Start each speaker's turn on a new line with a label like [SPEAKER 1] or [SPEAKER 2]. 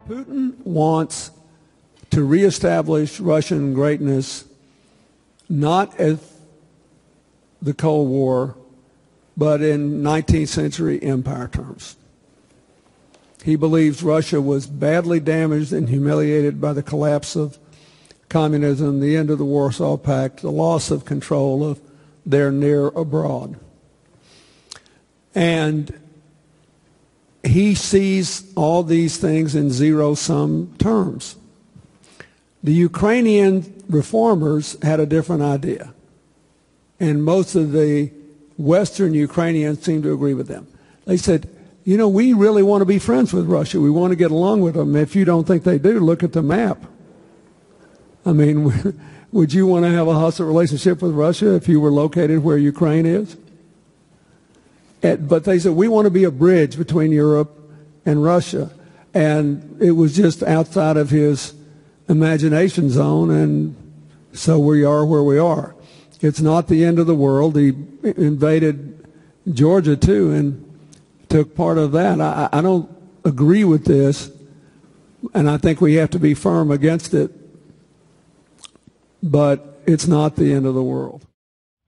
[SPEAKER 1] Putin wants to reestablish Russian greatness not as the Cold War, but in 19th century empire terms. He believes Russia was badly damaged and humiliated by the collapse of communism, the end of the Warsaw Pact, the loss of control of their near abroad. And he sees all these things in zero-sum terms. The Ukrainian reformers had a different idea, and most of the Western Ukrainians seem to agree with them. They said, you know, we really want to be friends with Russia. We want to get along with them. If you don't think they do, look at the map. I mean, would you want to have a hostile relationship with Russia if you were located where Ukraine is? But they said, we want to be a bridge between Europe and Russia. And it was just outside of his imagination zone, and so we are where we are. It's not the end of the world. He invaded Georgia, too, and took part of that. I don't agree with this, and I think we have to be firm against it, but it's not the end of the world.